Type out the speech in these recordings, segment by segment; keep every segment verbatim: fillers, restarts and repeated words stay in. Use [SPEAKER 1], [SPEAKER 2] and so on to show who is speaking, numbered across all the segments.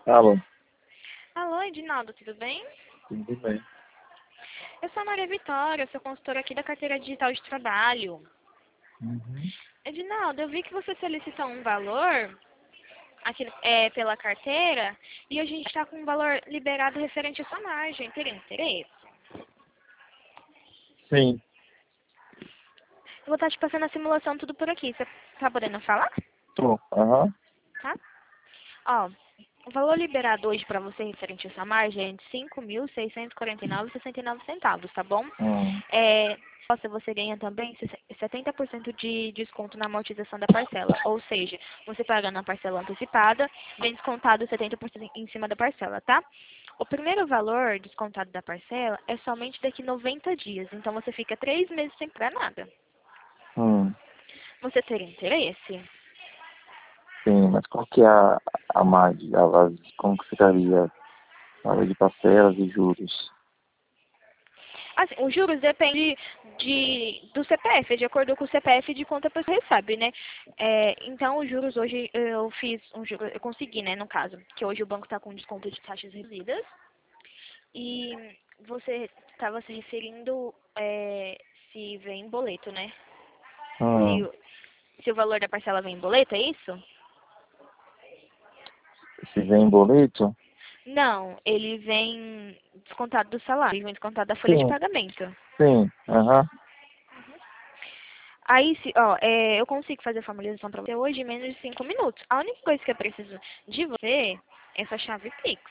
[SPEAKER 1] Alô,
[SPEAKER 2] Alô, Edinaldo, tudo bem?
[SPEAKER 1] tudo bem?
[SPEAKER 2] Eu sou a Maria Vitória, sou consultora aqui da carteira digital de trabalho.
[SPEAKER 1] Uhum.
[SPEAKER 2] Edinaldo, eu vi que você solicitou um valor aqui é, pela carteira e a gente está com um valor liberado referente à sua margem. Teria interesse?
[SPEAKER 1] Sim,
[SPEAKER 2] Eu vou estar te passando a simulação tudo por aqui. Você tá podendo falar?
[SPEAKER 1] tô. Aham.
[SPEAKER 2] Tá? Ó, o valor liberado hoje para você referente à sua margem é de cinco mil seiscentos e quarenta e nove vírgula sessenta e nove centavos, tá bom?
[SPEAKER 1] Hum,
[SPEAKER 2] É, nossa, você ganha também setenta por cento de desconto na amortização da parcela. Ou seja, você paga na parcela antecipada, vem descontado setenta por cento em cima da parcela, tá? O primeiro valor descontado da parcela é somente daqui noventa dias. Então você fica três meses sem pagar nada.
[SPEAKER 1] hum.
[SPEAKER 2] Você teria interesse?
[SPEAKER 1] Sim, mas qual que é a, a margem? A base, como que ficaria a hora de parcelas e juros?
[SPEAKER 2] Assim, os juros depende de, do C P F, de acordo com o C P F de quanto a pessoa recebe, né? É, então, os juros hoje eu fiz um juro, eu consegui, né, no caso, que hoje o banco está com desconto de taxas reduzidas. E você estava se referindo é, se vem em boleto, né?
[SPEAKER 1] Hum,
[SPEAKER 2] Se, se o valor da parcela vem em boleto, é isso?
[SPEAKER 1] se vem em boleto?
[SPEAKER 2] Não, ele vem descontado do salário, ele vem descontado da folha de
[SPEAKER 1] Sim,
[SPEAKER 2] pagamento.
[SPEAKER 1] sim, aham.
[SPEAKER 2] Aí, se, ó, é, eu consigo fazer a formalização para você hoje em menos de cinco minutos. A única coisa que eu preciso de você é essa chave Pix.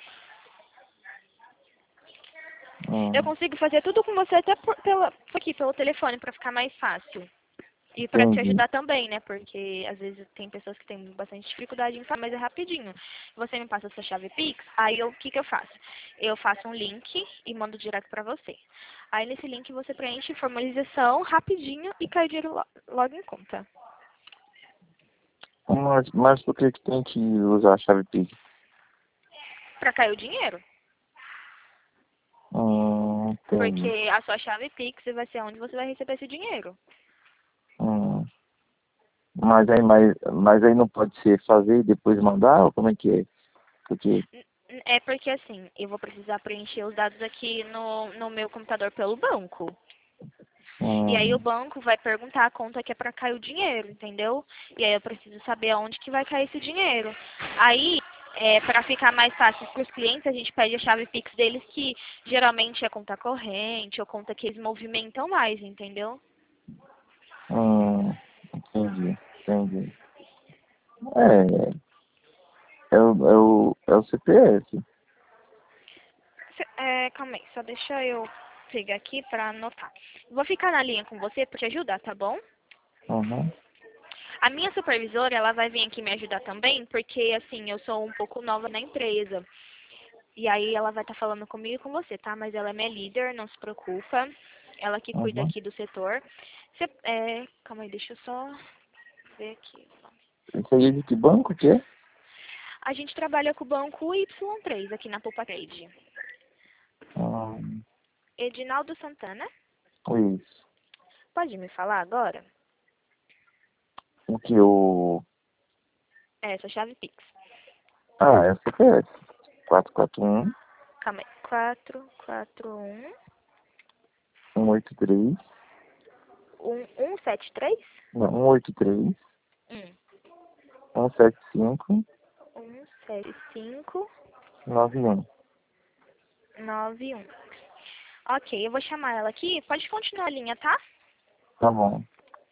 [SPEAKER 2] Eu
[SPEAKER 1] Hum,
[SPEAKER 2] consigo fazer tudo com você até por, pela, aqui, pelo telefone, para ficar mais fácil. E para te
[SPEAKER 1] entendi.
[SPEAKER 2] ajudar também, né? Porque às vezes tem pessoas que têm bastante dificuldade em falar, mas é rapidinho. Você me passa a sua chave Pix, aí o que, que eu faço? Eu faço um link e mando direto para você. Aí nesse link você preenche formalização rapidinho e cai o dinheiro lo- logo em conta.
[SPEAKER 1] Mas, mas por que que tem que usar a chave Pix?
[SPEAKER 2] Para cair o dinheiro.
[SPEAKER 1] Hum, entendi.
[SPEAKER 2] Porque a sua chave Pix vai ser onde você vai receber esse dinheiro.
[SPEAKER 1] Hum. Mas aí, mas, mas aí não pode ser fazer e depois mandar? Ou como é que é? Porque.
[SPEAKER 2] N- n- É porque assim, eu vou precisar preencher os dados aqui no, no meu computador pelo banco. E aí o
[SPEAKER 1] Hum,
[SPEAKER 2] banco vai perguntar a conta que é para cair o dinheiro, entendeu? E aí eu preciso saber aonde que vai cair esse dinheiro. Aí, é, para ficar mais fácil para os clientes, a gente pede a chave Pix deles, que geralmente é conta corrente ou conta que eles movimentam mais, entendeu?
[SPEAKER 1] hum, entendi, entendi. É, é, o, é, o, é o C P F.
[SPEAKER 2] Cê- É, calma aí, só deixa eu pegar aqui para anotar. Vou ficar na linha com você para te ajudar, tá bom?
[SPEAKER 1] Uhum,
[SPEAKER 2] A minha supervisora, ela vai vir aqui me ajudar também, porque assim, eu sou um pouco nova na empresa. E aí ela vai estar falando comigo e com você, tá? Mas ela é minha líder, não se preocupa. Ela que cuida
[SPEAKER 1] uhum.
[SPEAKER 2] aqui do setor. Cê, é, calma aí, deixa eu só ver aqui.
[SPEAKER 1] Isso aí é de que banco que é?
[SPEAKER 2] A gente trabalha com o banco Y três aqui na Poupa Trade.
[SPEAKER 1] Hum,
[SPEAKER 2] Edinaldo Santana,
[SPEAKER 1] isso.
[SPEAKER 2] pode me falar agora?
[SPEAKER 1] O que o...
[SPEAKER 2] É, essa chave Pix.
[SPEAKER 1] Ah, é o C P F. quatro quatro um,
[SPEAKER 2] Calma aí. quatro quatro um
[SPEAKER 1] um oito três,
[SPEAKER 2] um um sete três
[SPEAKER 1] não, um oito três,
[SPEAKER 2] um
[SPEAKER 1] um sete cinco,
[SPEAKER 2] um sete cinco
[SPEAKER 1] nove um.
[SPEAKER 2] nove um. Ok, eu vou chamar ela aqui. Pode continuar a linha, tá?
[SPEAKER 1] Tá bom.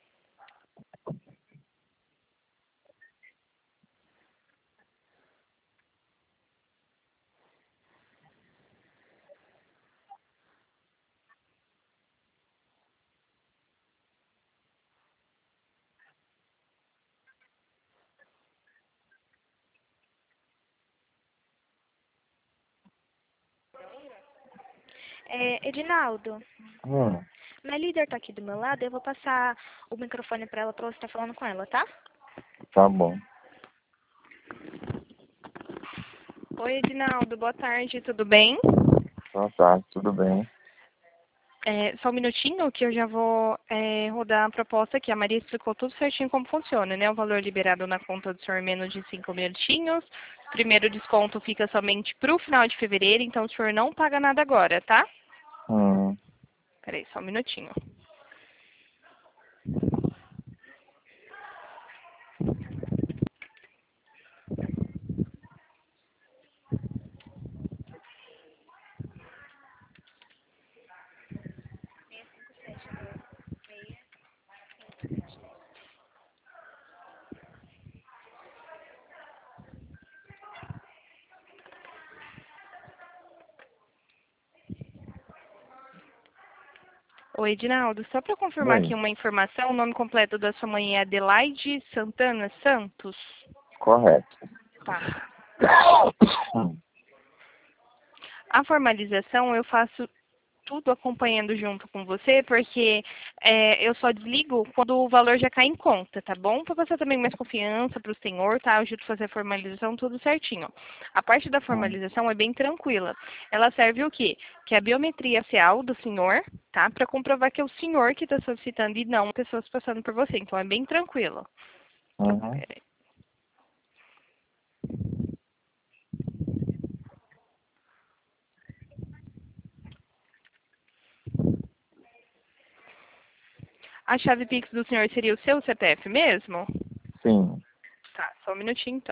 [SPEAKER 2] É, Edinaldo,
[SPEAKER 1] Hum,
[SPEAKER 2] minha líder tá aqui do meu lado, eu vou passar o microfone pra ela pra você estar falando com ela, tá?
[SPEAKER 1] tá bom.
[SPEAKER 2] Oi, Edinaldo, boa tarde, tudo bem?
[SPEAKER 1] Então tá, tudo bem.
[SPEAKER 2] É, só um minutinho que eu já vou é, rodar a proposta que a Maria explicou tudo certinho como funciona, né? O valor liberado na conta do senhor menos de cinco minutinhos. Primeiro desconto fica somente para o final de fevereiro, então o senhor não paga nada agora, tá?
[SPEAKER 1] Hum,
[SPEAKER 2] Peraí, só um minutinho. Oi, Edinaldo, só para confirmar aqui
[SPEAKER 1] bem,
[SPEAKER 2] uma informação, o nome completo da sua mãe é Adelaide Santana Santos?
[SPEAKER 1] correto.
[SPEAKER 2] Tá. A formalização eu faço tudo acompanhando junto com você, porque é, eu só desligo quando o valor já cai em conta, tá bom? Para você também mais confiança para o senhor, tá? Eu ajudo a fazer a formalização tudo certinho. A parte da
[SPEAKER 1] Hum,
[SPEAKER 2] formalização é bem tranquila. Ela serve o quê? Que é a biometria facial do senhor, tá? Para comprovar que é o senhor que está solicitando e não pessoas passando por você. Então é bem tranquilo. Então,
[SPEAKER 1] uhum.
[SPEAKER 2] peraí. A chave Pix do senhor seria o seu C P F mesmo?
[SPEAKER 1] Sim.
[SPEAKER 2] Tá, só um minutinho então.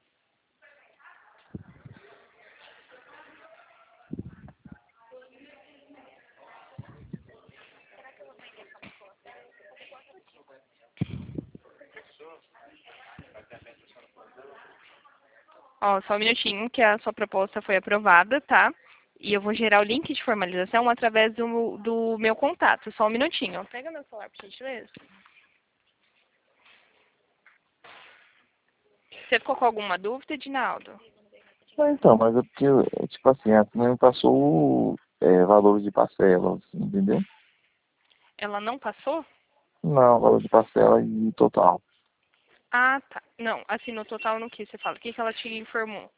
[SPEAKER 2] Ó, só um minutinho que a sua proposta foi aprovada, tá? E eu vou gerar o link de formalização através do, do meu contato. Só um minutinho. Pega meu celular, por gentileza. Você ficou com alguma dúvida, Edinaldo?
[SPEAKER 1] Ah, então, mas é porque, é, tipo assim, a turma me passou é, valor de parcela, assim, entendeu?
[SPEAKER 2] Ela não passou?
[SPEAKER 1] Não, valor de parcela e total.
[SPEAKER 2] Ah, tá. Não, assim, no total no que você fala? O que, que ela te informou?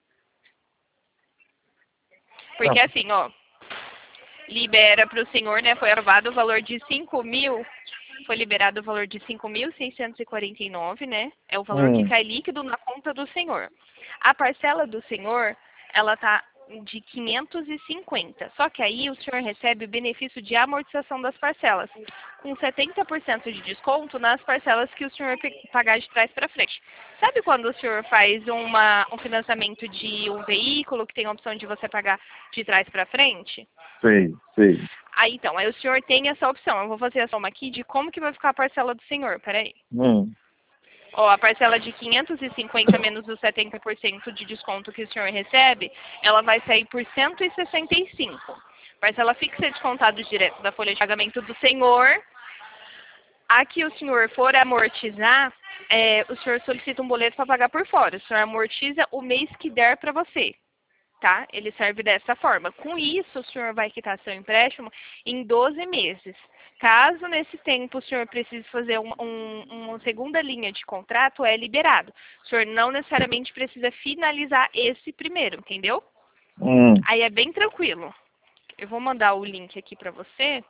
[SPEAKER 1] Não,
[SPEAKER 2] Porque assim, ó, libera para o senhor, né? Foi aprovado o valor de cinco mil, foi liberado o valor de cinco mil seiscentos e quarenta e nove, né? É o valor que
[SPEAKER 1] hum,
[SPEAKER 2] cai líquido na conta do senhor. A parcela do senhor, ela tá de quinhentos e cinquenta. Só que aí o senhor recebe o benefício de amortização das parcelas, com setenta por cento de desconto nas parcelas que o senhor pe- pagar de trás para frente. Sabe quando o senhor faz uma, um financiamento de um veículo que tem a opção de você pagar de trás para frente?
[SPEAKER 1] sei, sei.
[SPEAKER 2] Aí então, aí o senhor tem essa opção. Eu vou fazer a soma aqui de como que vai ficar a parcela do senhor. Peraí.
[SPEAKER 1] Hum,
[SPEAKER 2] Ó, a parcela de quinhentos e cinquenta menos os setenta por cento de desconto que o senhor recebe, ela vai sair por cento e sessenta e cinco. Parcela fixa é descontado direto da folha de pagamento do senhor. A que o senhor for amortizar, é, o senhor solicita um boleto para pagar por fora. O senhor amortiza o mês que der para você. Tá? Ele serve dessa forma. Com isso, o senhor vai quitar seu empréstimo em doze meses. Caso nesse tempo o senhor precise fazer um, um, uma segunda linha de contrato, é liberado. O senhor não necessariamente precisa finalizar esse primeiro, entendeu?
[SPEAKER 1] hum,
[SPEAKER 2] Aí é bem tranquilo. Eu vou mandar o link aqui para você.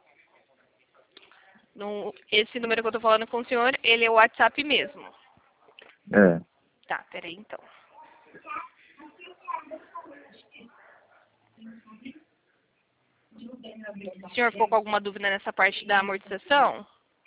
[SPEAKER 2] No, esse número que eu tô falando com o senhor, ele é o WhatsApp mesmo.
[SPEAKER 1] é.
[SPEAKER 2] Tá, peraí então. O senhor ficou com alguma dúvida nessa parte da amortização?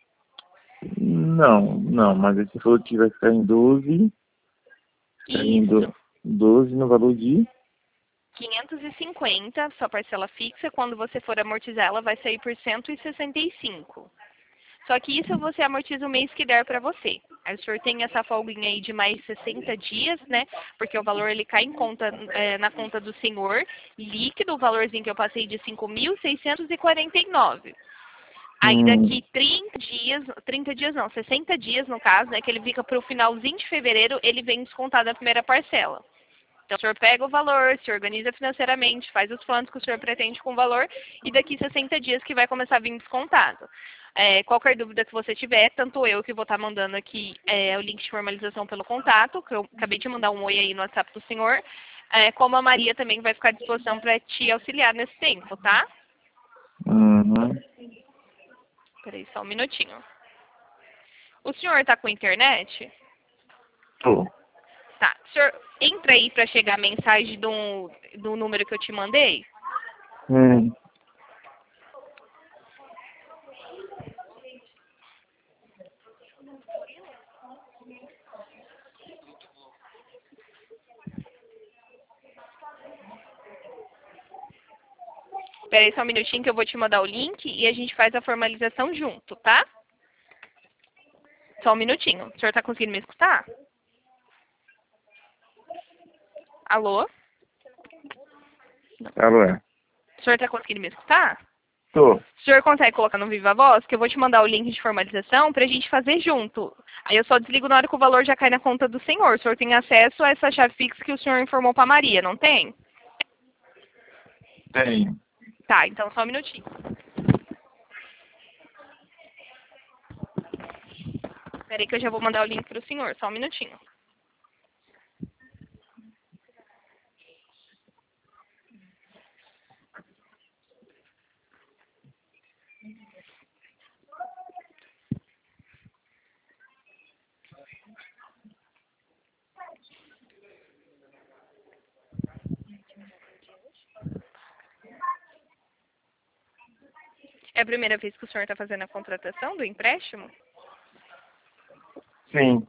[SPEAKER 1] Não, não, mas você falou que vai ficar em doze, ficar em
[SPEAKER 2] Isso.
[SPEAKER 1] do- doze no valor de.
[SPEAKER 2] quinhentos e cinquenta, sua parcela fixa, quando você for amortizar, ela vai sair por cento e sessenta e cinco. Só que isso você amortiza o mês que der para você. Aí o senhor tem essa folguinha aí de mais sessenta dias, né? Porque o valor ele cai em conta, é, na conta do senhor, líquido, o valorzinho que eu passei de cinco mil seiscentos e quarenta e nove. Aí
[SPEAKER 1] Hum,
[SPEAKER 2] daqui trinta dias, trinta dias não, sessenta dias no caso, né? Que ele fica para o finalzinho de fevereiro, ele vem descontado a primeira parcela. Então, o senhor pega o valor, se organiza financeiramente, faz os planos que o senhor pretende com o valor e daqui sessenta dias que vai começar a vir descontado. É, qualquer dúvida que você tiver, tanto eu que vou estar mandando aqui é, o link de formalização pelo contato, que eu acabei de mandar um oi aí no WhatsApp do senhor, é, como a Maria também vai ficar à disposição para te auxiliar nesse tempo, tá?
[SPEAKER 1] uhum.
[SPEAKER 2] Peraí, só um minutinho. O senhor tá com internet?
[SPEAKER 1] Tô.
[SPEAKER 2] Tá. O senhor entra aí pra chegar a mensagem do, do número que eu te mandei?
[SPEAKER 1] Hum.
[SPEAKER 2] Peraí só um minutinho que eu vou te mandar o link e a gente faz a formalização junto, tá? Só um minutinho. O senhor tá conseguindo me escutar? Alô?
[SPEAKER 1] Alô, é?
[SPEAKER 2] O senhor tá conseguindo me escutar?
[SPEAKER 1] Tô.
[SPEAKER 2] O senhor consegue colocar no Viva Voz, que eu vou te mandar o link de formalização pra gente fazer junto. Aí eu só desligo na hora que o valor já cai na conta do senhor. O senhor tem acesso a essa chave fixa que o senhor informou pra Maria, não tem?
[SPEAKER 1] Tenho.
[SPEAKER 2] Tá, então só um minutinho. Peraí que eu já vou mandar o link pro senhor, só um minutinho. É a primeira vez que o senhor está fazendo a contratação do empréstimo?
[SPEAKER 1] Sim.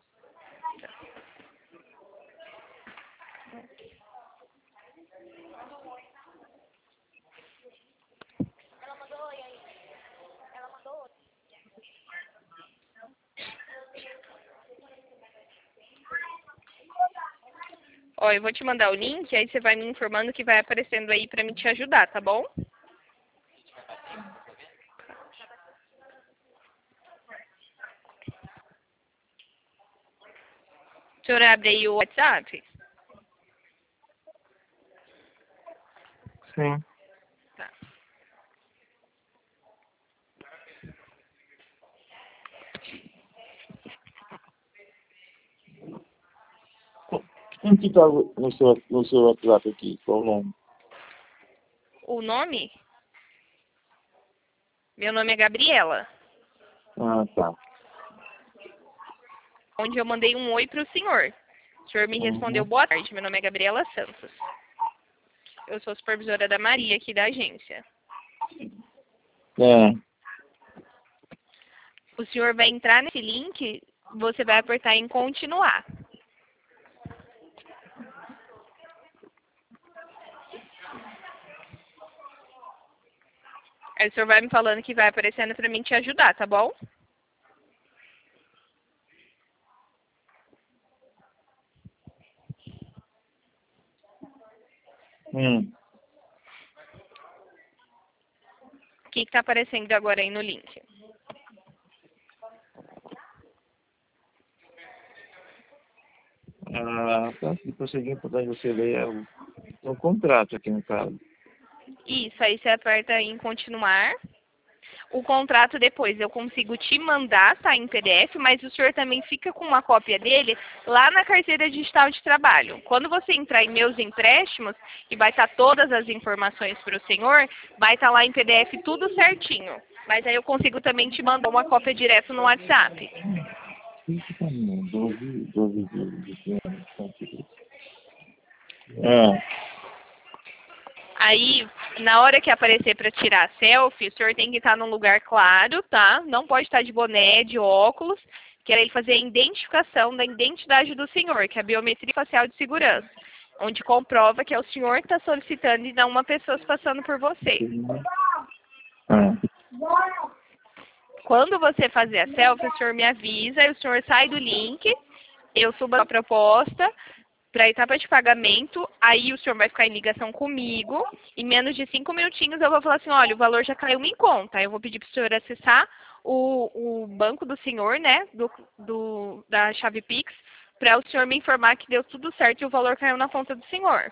[SPEAKER 2] Ó, eu vou te mandar o link, aí você vai me informando que vai aparecendo aí pra me te ajudar, tá bom? O senhor abre aí o WhatsApp?
[SPEAKER 1] Sim.
[SPEAKER 2] Tá.
[SPEAKER 1] Quem que tá no seu, no seu WhatsApp aqui? Qual o nome?
[SPEAKER 2] O nome? Meu nome é Gabriela.
[SPEAKER 1] Ah, tá.
[SPEAKER 2] Onde eu mandei um oi pro senhor. O senhor me respondeu
[SPEAKER 1] Uhum.
[SPEAKER 2] boa tarde. Meu nome é Gabriela Santos. Eu sou supervisora da Maria aqui da agência.
[SPEAKER 1] É.
[SPEAKER 2] O senhor vai entrar nesse link, você vai apertar em continuar. Aí o senhor vai me falando que vai aparecendo pra mim te ajudar, tá bom?
[SPEAKER 1] Hum.
[SPEAKER 2] O que que tá aparecendo agora aí no link?
[SPEAKER 1] Ah, tá. Depois eu seguir para você ler é o, é o contrato aqui no caso.
[SPEAKER 2] Isso, aí você aperta em continuar. O contrato depois eu consigo te mandar, tá, em P D F, mas o senhor também fica com uma cópia dele lá na carteira digital de trabalho. Quando você entrar em meus empréstimos, que vai estar todas as informações para o senhor, vai estar lá em P D F tudo certinho. Mas aí eu consigo também te mandar uma cópia direto no WhatsApp.
[SPEAKER 1] Isso também, doze, doze vezes. Ah,
[SPEAKER 2] Aí, na hora que aparecer para tirar a selfie, o senhor tem que estar num lugar claro, tá? Não pode estar de boné, de óculos, que é ele fazer a identificação da identidade do senhor, que é a biometria facial de segurança, onde comprova que é o senhor que está solicitando e não uma pessoa se passando por você.
[SPEAKER 1] ah.
[SPEAKER 2] Quando você fazer a selfie, o senhor me avisa, aí o senhor sai do link, eu subo a proposta para a etapa de pagamento, aí o senhor vai ficar em ligação comigo, em menos de cinco minutinhos eu vou falar assim, olha, o valor já caiu em conta, eu vou pedir para o senhor acessar o, o banco do senhor, né, do, do, da chave Pix, para o senhor me informar que deu tudo certo e o valor caiu na conta do senhor.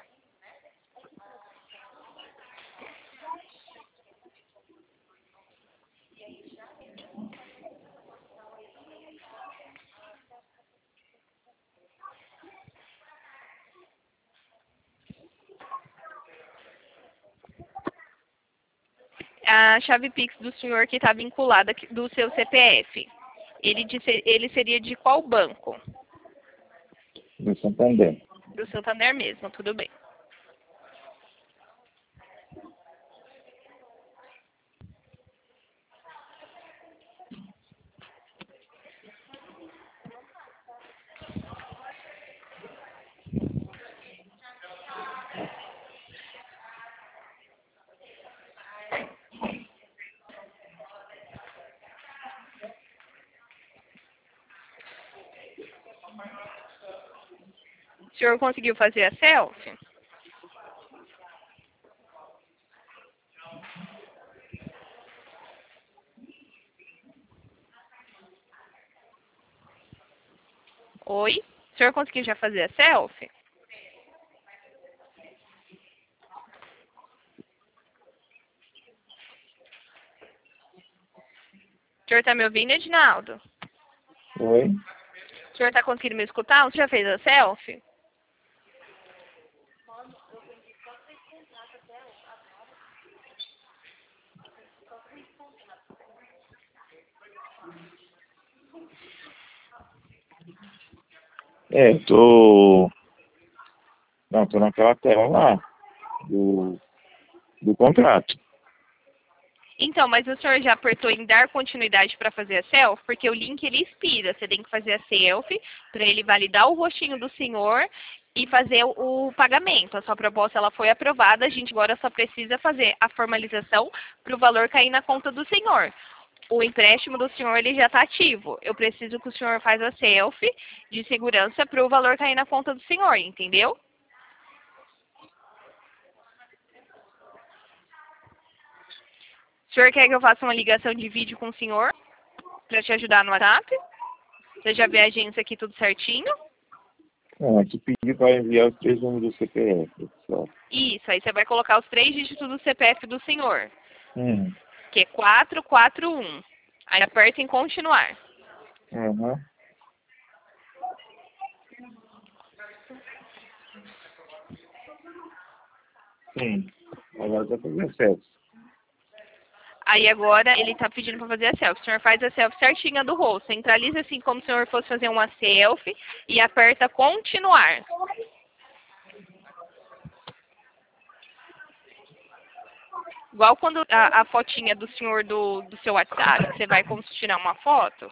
[SPEAKER 2] a chave Pix do senhor que está vinculada aqui- do seu C P F, ele, disse, ele seria de qual banco?
[SPEAKER 1] Do Santander.
[SPEAKER 2] Do Santander mesmo, tudo bem. O senhor conseguiu fazer a selfie? Oi? O senhor conseguiu já fazer a selfie? O senhor está me ouvindo, Edinaldo?
[SPEAKER 1] Oi?
[SPEAKER 2] O senhor está conseguindo me escutar? O senhor já fez a selfie?
[SPEAKER 1] É, tô... Não, tô naquela tela lá, do, do contrato.
[SPEAKER 2] Então, mas o senhor já apertou em dar continuidade para fazer a selfie? Porque o link ele expira. Você tem que fazer a selfie para ele validar o rostinho do senhor e fazer o, o pagamento. A sua proposta ela foi aprovada. A gente agora só precisa fazer a formalização para o valor cair na conta do senhor. O empréstimo do senhor ele já está ativo. Eu preciso que o senhor faça a selfie de segurança para o valor cair na conta do senhor, entendeu? O senhor quer que eu faça uma ligação de vídeo com o senhor para te ajudar no WhatsApp? Você já vê a agência aqui tudo certinho?
[SPEAKER 1] Não, aqui pediu para enviar os três números do C P F. Só.
[SPEAKER 2] Isso, aí você vai colocar os três dígitos do C P F do senhor,
[SPEAKER 1] Hum.
[SPEAKER 2] que é quatro quatro um. Aí aperta em continuar.
[SPEAKER 1] Uhum. Sim. Agora já fazer acesso.
[SPEAKER 2] Aí agora ele está pedindo para fazer a selfie. O senhor faz a selfie certinha do rosto. Centraliza assim como se o senhor fosse fazer uma selfie e aperta continuar. Igual quando a, a fotinha do senhor do, do seu WhatsApp, que você vai como se tirar uma foto.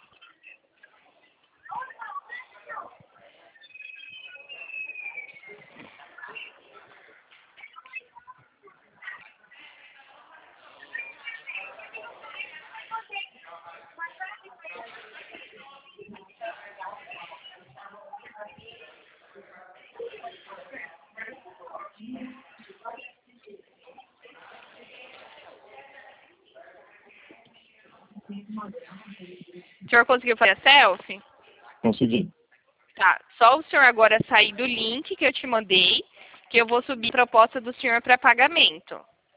[SPEAKER 2] O senhor conseguiu fazer a selfie?
[SPEAKER 1] Consegui.
[SPEAKER 2] Tá. Só o senhor agora sair do link que eu te mandei, que eu vou subir a proposta do senhor para pagamento.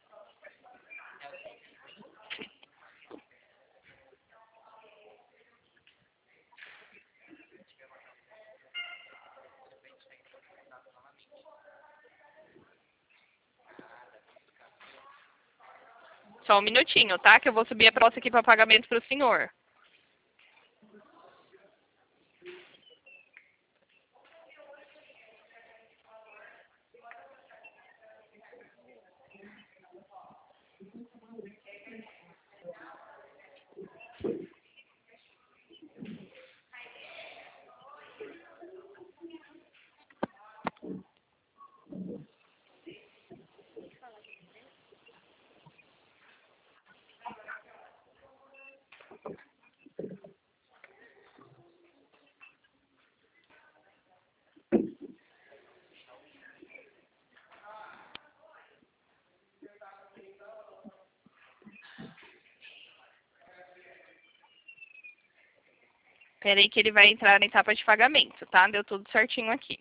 [SPEAKER 2] Só um minutinho, tá? Que eu vou subir a proposta aqui para pagamento para o senhor. Espera aí que ele vai entrar na etapa de pagamento, tá? Deu tudo certinho aqui.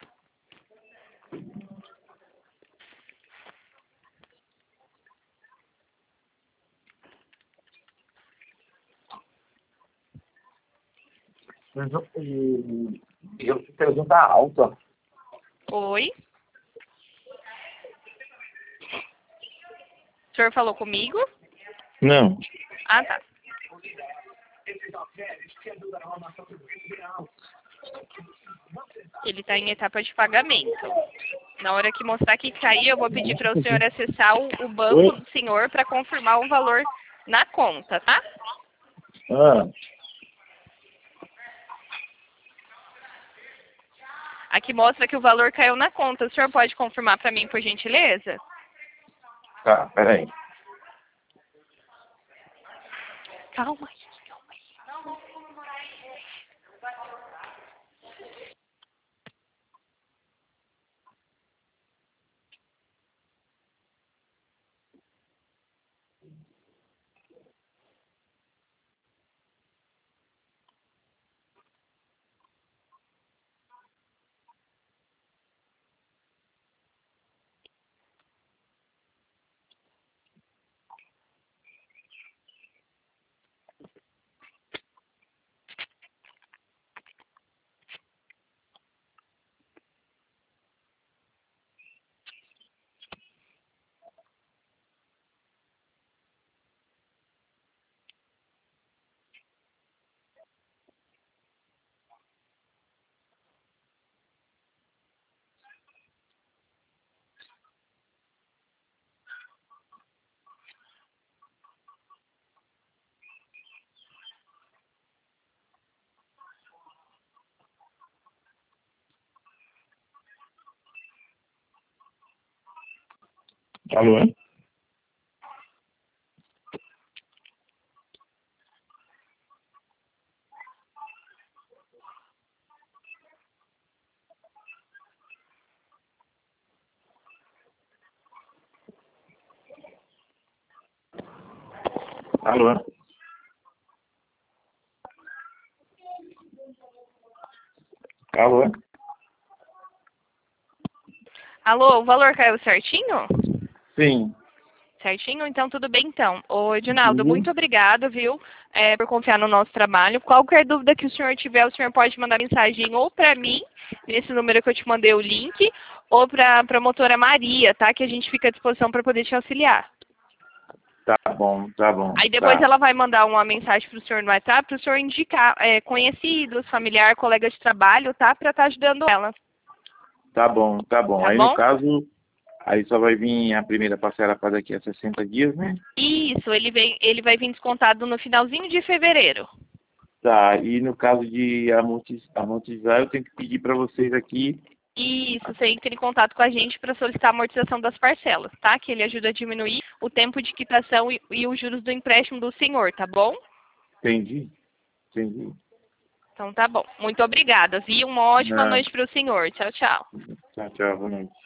[SPEAKER 1] E e eu pergunta alta.
[SPEAKER 2] Oi? O senhor falou comigo?
[SPEAKER 1] Não.
[SPEAKER 2] Ah, tá. Ele está em etapa de pagamento. Na hora que mostrar que cair, eu vou pedir para o senhor acessar o, o banco
[SPEAKER 1] Oi?
[SPEAKER 2] do senhor para confirmar o valor na conta, tá?
[SPEAKER 1] Ah,
[SPEAKER 2] Aqui mostra que o valor caiu na conta. O senhor pode confirmar para mim, por gentileza?
[SPEAKER 1] tá, peraí.
[SPEAKER 2] Calma aí.
[SPEAKER 1] Alô? Alô? Alô?
[SPEAKER 2] Alô, o valor caiu certinho?
[SPEAKER 1] Sim.
[SPEAKER 2] Certinho? Então, tudo bem, então. Ô, Edinaldo,
[SPEAKER 1] Uhum.
[SPEAKER 2] muito obrigado, viu, é, por confiar no nosso trabalho. Qualquer dúvida que o senhor tiver, o senhor pode mandar mensagem ou para mim, nesse número que eu te mandei o link, ou para a promotora Maria, tá? Que a gente fica à disposição para poder te auxiliar.
[SPEAKER 1] Tá bom, tá bom.
[SPEAKER 2] Aí depois
[SPEAKER 1] Tá.
[SPEAKER 2] ela vai mandar uma mensagem para o senhor no WhatsApp, para o senhor indicar é, conhecidos, familiar, colega de trabalho, tá? Para estar ajudando ela,
[SPEAKER 1] Tá bom, tá bom.
[SPEAKER 2] tá
[SPEAKER 1] Aí no
[SPEAKER 2] bom?
[SPEAKER 1] caso, aí só vai vir a primeira parcela para daqui a sessenta dias, né?
[SPEAKER 2] Isso, ele, vem, ele vai vir descontado no finalzinho de fevereiro.
[SPEAKER 1] Tá, e no caso de amortiz- amortizar, eu tenho que pedir para vocês aqui.
[SPEAKER 2] Isso, você entra em contato com a gente para solicitar a amortização das parcelas, tá? Que ele ajuda a diminuir o tempo de quitação e, e os juros do empréstimo do senhor, tá bom?
[SPEAKER 1] Entendi, entendi.
[SPEAKER 2] Então tá bom. Muito obrigada, viu? Uma ótima
[SPEAKER 1] Não,
[SPEAKER 2] noite para o senhor. Tchau, tchau.
[SPEAKER 1] tchau, tchau, boa noite.